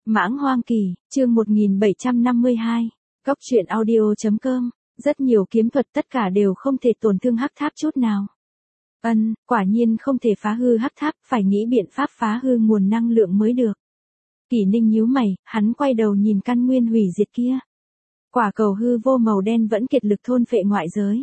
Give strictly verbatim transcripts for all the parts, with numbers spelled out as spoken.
Mãng Hoang Kỳ, chương một nghìn bảy trăm năm mươi hai. Cốc truyện audio chấm com. Rất nhiều kiếm thuật tất cả đều không thể tổn thương hắc tháp chút nào. Ân, quả nhiên không thể phá hư hắc tháp, phải nghĩ biện pháp phá hư nguồn năng lượng mới được. Kỷ Ninh nhíu mày, hắn quay đầu nhìn căn nguyên hủy diệt kia. Quả cầu hư vô màu đen vẫn kiệt lực thôn phệ ngoại giới.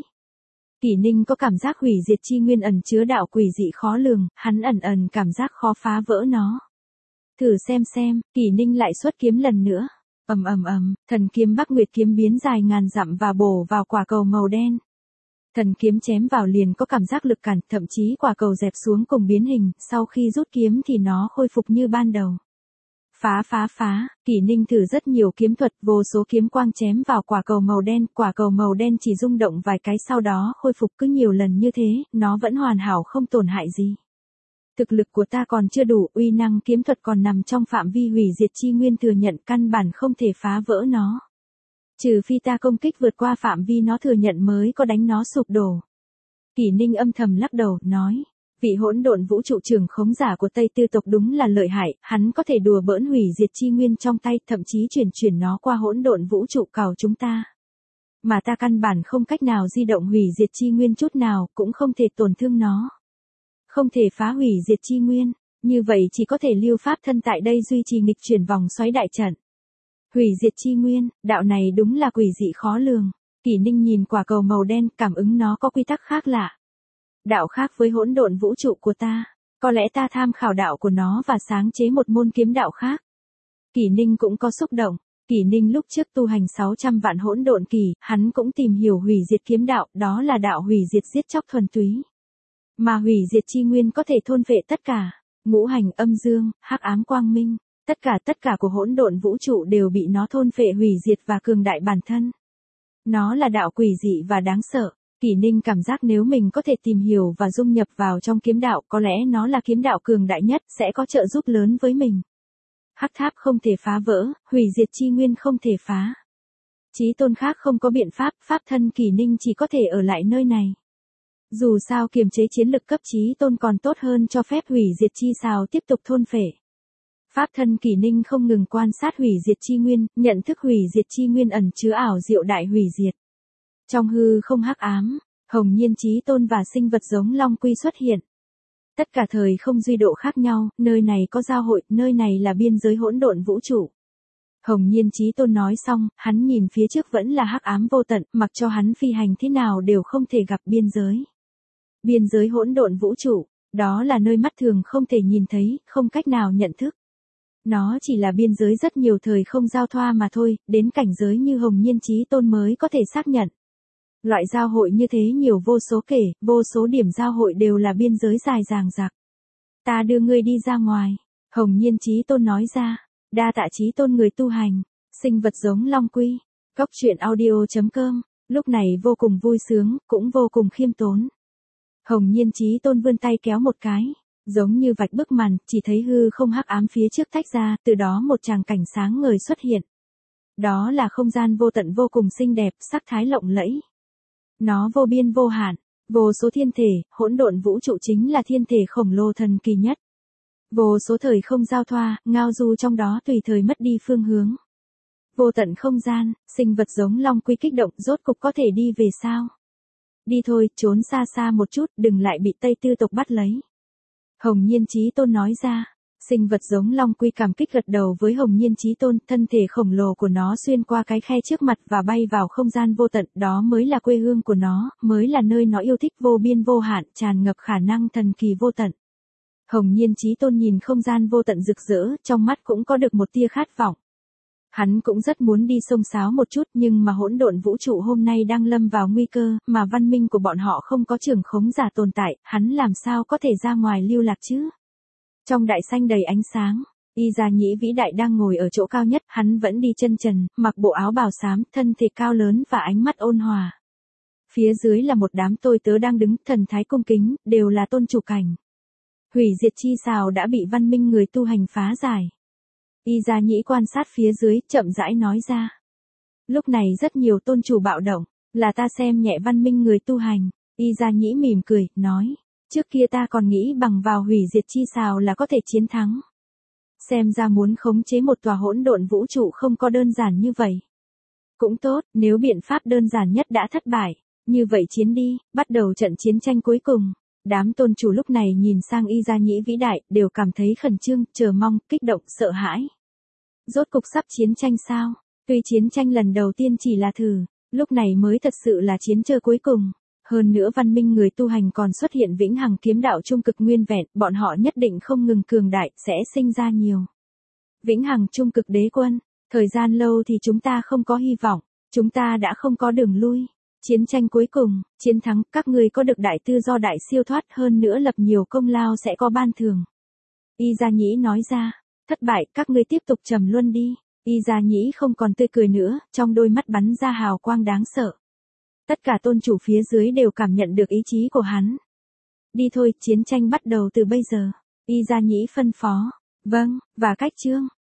Kỷ Ninh có cảm giác hủy diệt chi nguyên ẩn chứa đạo quỷ dị khó lường, hắn ẩn ẩn cảm giác khó phá vỡ nó. Thử xem xem, Kỷ Ninh lại xuất kiếm lần nữa. Ầm ầm ầm, thần kiếm Bắc Nguyệt kiếm biến dài ngàn dặm và bổ vào quả cầu màu đen. Thần kiếm chém vào liền có cảm giác lực cản, thậm chí quả cầu dẹp xuống cùng biến hình, sau khi rút kiếm thì nó khôi phục như ban đầu. Phá phá phá, Kỷ Ninh thử rất nhiều kiếm thuật, vô số kiếm quang chém vào quả cầu màu đen, quả cầu màu đen chỉ rung động vài cái sau đó khôi phục, cứ nhiều lần như thế, nó vẫn hoàn hảo không tổn hại gì. Thực lực của ta còn chưa đủ, uy năng kiếm thuật còn nằm trong phạm vi hủy diệt chi nguyên thừa nhận, căn bản không thể phá vỡ nó. Trừ phi ta công kích vượt qua phạm vi nó thừa nhận mới có đánh nó sụp đổ. Kỷ Ninh âm thầm lắc đầu, nói, vị hỗn độn vũ trụ trưởng khống giả của Tây Tư tộc đúng là lợi hại, hắn có thể đùa bỡn hủy diệt chi nguyên trong tay, thậm chí chuyển chuyển nó qua hỗn độn vũ trụ cào chúng ta. Mà ta căn bản không cách nào di động hủy diệt chi nguyên chút nào, cũng không thể tổn thương nó. Không thể phá hủy diệt chi nguyên, như vậy chỉ có thể lưu pháp thân tại đây duy trì nghịch chuyển vòng xoáy đại trận. Hủy diệt chi nguyên, đạo này đúng là quỷ dị khó lường. Kỷ Ninh nhìn quả cầu màu đen, cảm ứng nó có quy tắc khác lạ. Đạo khác với hỗn độn vũ trụ của ta, có lẽ ta tham khảo đạo của nó và sáng chế một môn kiếm đạo khác. Kỷ Ninh cũng có xúc động. Kỷ Ninh lúc trước tu hành sáu trăm vạn hỗn độn kỳ, hắn cũng tìm hiểu hủy diệt kiếm đạo, đó là đạo hủy diệt giết chóc thuần túy. Mà hủy diệt chi nguyên có thể thôn phệ tất cả, ngũ hành âm dương, hắc ám quang minh, tất cả tất cả của hỗn độn vũ trụ đều bị nó thôn phệ hủy diệt và cường đại bản thân. Nó là đạo quỷ dị và đáng sợ. Kỷ Ninh cảm giác nếu mình có thể tìm hiểu và dung nhập vào trong kiếm đạo, có lẽ nó là kiếm đạo cường đại nhất, sẽ có trợ giúp lớn với mình. Hắc tháp không thể phá vỡ, hủy diệt chi nguyên không thể phá. Chí tôn khác không có biện pháp, pháp thân Kỷ Ninh chỉ có thể ở lại nơi này. Dù sao kiềm chế chiến lực cấp chí tôn còn tốt hơn cho phép hủy diệt chi xào tiếp tục thôn phệ. Pháp thân Kỷ Ninh không ngừng quan sát hủy diệt chi nguyên, nhận thức hủy diệt chi nguyên ẩn chứa ảo diệu đại hủy diệt. Trong hư không hắc ám, hồng nhiên chí tôn và sinh vật giống long quy xuất hiện. Tất cả thời không duy độ khác nhau, nơi này có giao hội, nơi này là biên giới hỗn độn vũ trụ. Hồng nhiên chí tôn nói xong, hắn nhìn phía trước vẫn là hắc ám vô tận, mặc cho hắn phi hành thế nào đều không thể gặp biên giới. Biên giới hỗn độn vũ trụ, đó là nơi mắt thường không thể nhìn thấy, không cách nào nhận thức. Nó chỉ là biên giới rất nhiều thời không giao thoa mà thôi, đến cảnh giới như hồng nhiên chí tôn mới có thể xác nhận. Loại giao hội như thế nhiều vô số kể, vô số điểm giao hội đều là biên giới dài dằng dặc. Ta đưa ngươi đi ra ngoài, hồng nhiên chí tôn nói ra, đa tạ chí tôn người tu hành, sinh vật giống long quy. Cốc truyện audio chấm com, lúc này vô cùng vui sướng, cũng vô cùng khiêm tốn. Hồng nhiên chí tôn vươn tay kéo một cái, giống như vạch bức màn, chỉ thấy hư không hắc ám phía trước tách ra, từ đó một tràng cảnh sáng ngời xuất hiện. Đó là không gian vô tận vô cùng xinh đẹp, sắc thái lộng lẫy. Nó vô biên vô hạn, vô số thiên thể, hỗn độn vũ trụ chính là thiên thể khổng lồ thần kỳ nhất. Vô số thời không giao thoa, ngao du trong đó tùy thời mất đi phương hướng. Vô tận không gian, sinh vật giống long quy kích động, rốt cục có thể đi về sao? Đi thôi, trốn xa xa một chút, đừng lại bị Tây Tư tộc bắt lấy. Hồng nhiên chí tôn nói ra. Sinh vật giống long quy cảm kích gật đầu với hồng nhiên chí tôn, thân thể khổng lồ của nó xuyên qua cái khe trước mặt và bay vào không gian vô tận, đó mới là quê hương của nó, mới là nơi nó yêu thích vô biên vô hạn, tràn ngập khả năng thần kỳ vô tận. Hồng nhiên chí tôn nhìn không gian vô tận rực rỡ, trong mắt cũng có được một tia khát vọng. Hắn cũng rất muốn đi xông xáo một chút, nhưng mà hỗn độn vũ trụ hôm nay đang lâm vào nguy cơ, mà văn minh của bọn họ không có trưởng khống giả tồn tại, hắn làm sao có thể ra ngoài lưu lạc chứ? Trong đại xanh đầy ánh sáng, Y Gia Nhĩ vĩ đại đang ngồi ở chỗ cao nhất, hắn vẫn đi chân trần, mặc bộ áo bào xám, thân thể cao lớn và ánh mắt ôn hòa. Phía dưới là một đám tôi tớ đang đứng, thần thái cung kính, đều là tôn chủ cảnh. Hủy diệt chi xào đã bị văn minh người tu hành phá giải. Y Gia Nhĩ quan sát phía dưới, chậm rãi nói ra. Lúc này rất nhiều tôn chủ bạo động, là ta xem nhẹ văn minh người tu hành. Y Gia Nhĩ mỉm cười, nói. Trước kia ta còn nghĩ bằng vào hủy diệt chi xào là có thể chiến thắng. Xem ra muốn khống chế một tòa hỗn độn vũ trụ không có đơn giản như vậy. Cũng tốt, nếu biện pháp đơn giản nhất đã thất bại, như vậy chiến đi, bắt đầu trận chiến tranh cuối cùng. Đám tôn chủ lúc này nhìn sang Y Gia Nhĩ vĩ đại, đều cảm thấy khẩn trương, chờ mong, kích động, sợ hãi. Rốt cục sắp chiến tranh sao? Tuy chiến tranh lần đầu tiên chỉ là thử, lúc này mới thật sự là chiến chơi cuối cùng. Hơn nữa văn minh người tu hành còn xuất hiện vĩnh hằng kiếm đạo trung cực nguyên vẹn, bọn họ nhất định không ngừng cường đại, sẽ sinh ra nhiều. Vĩnh hằng trung cực đế quân, thời gian lâu thì chúng ta không có hy vọng, chúng ta đã không có đường lui. Chiến tranh cuối cùng, chiến thắng, các ngươi có được đại tư do đại siêu thoát hơn nữa lập nhiều công lao sẽ có ban thưởng. Y Gia Nhĩ nói ra, thất bại, các ngươi tiếp tục trầm luân đi. Y Gia Nhĩ không còn tươi cười nữa, trong đôi mắt bắn ra hào quang đáng sợ. Tất cả tôn chủ phía dưới đều cảm nhận được ý chí của hắn. Đi thôi, chiến tranh bắt đầu từ bây giờ. Y Gia Nhĩ phân phó. Vâng, và cách chương.